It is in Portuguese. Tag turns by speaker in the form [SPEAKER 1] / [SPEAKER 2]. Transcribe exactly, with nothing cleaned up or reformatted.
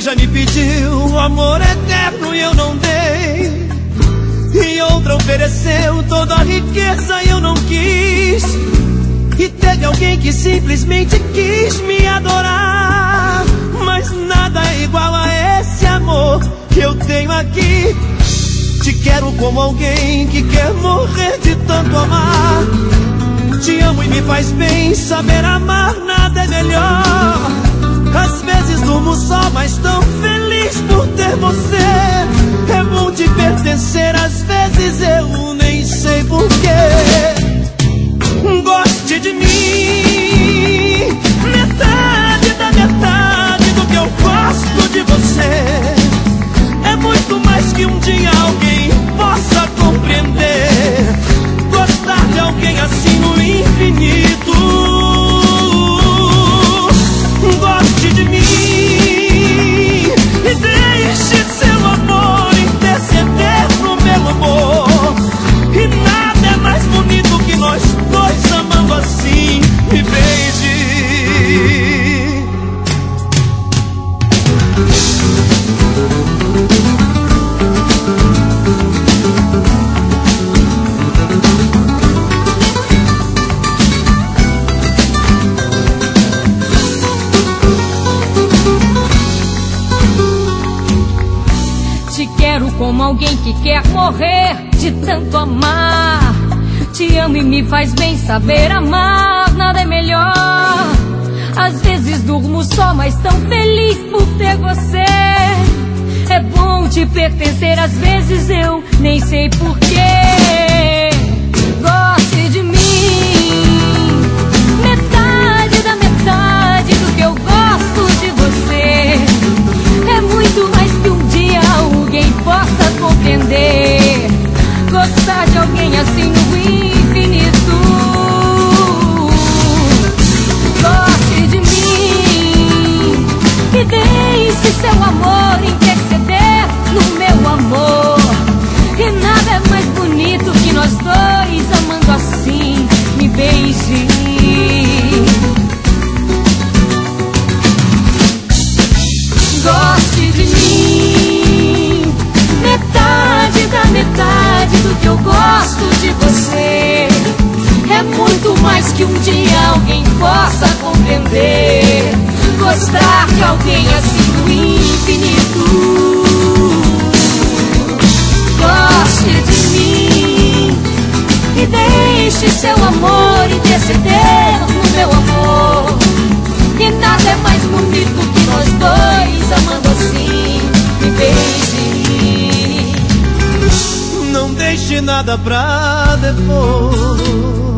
[SPEAKER 1] já me pediu amor eterno e eu não dei, e outra ofereceu toda a riqueza e eu não quis. E teve alguém que simplesmente quis me adorar, mas nada é igual a esse amor que eu tenho aqui. Te quero como alguém que quer morrer de tanto amar. Te amo e me faz bem saber amar, nada é melhor. Às vezes durmo só, mas tão feliz por ter você. É bom te pertencer, às vezes eu nem sei porquê. Goste de mim, metade da metade do que eu gosto de você. É muito mais que um dia alguém possa compreender. Gostar de alguém assim no infinito. Goste de mim e deixe seu amor interceder no meu amor. E nada é mais bonito que nós dois amando assim. Me beije.
[SPEAKER 2] Te quero como alguém que quer morrer de tanto amar. Te amo e me faz bem saber amar, nada é melhor. Às vezes durmo só, mas tão feliz por ter você. É bom te pertencer, às vezes eu nem sei porquê. Goste de mim, metade da metade do que eu gosto de você. É muito mais que um dia alguém possa compreender. Gostar de alguém assim no infinito. Goste de mim e deixe seu amor interceder no meu amor. E nada é mais bonito que nós dois amando assim. Me beije. Goste de mim, metade da metade do que eu gosto de você. É muito mais que um dia alguém possa compreender. Gostar de alguém assim no infinito. Goste de mim e deixe seu amor interceder no meu amor. E nada é mais bonito que nós dois amando assim. Me beije.
[SPEAKER 1] Não deixe nada pra depois.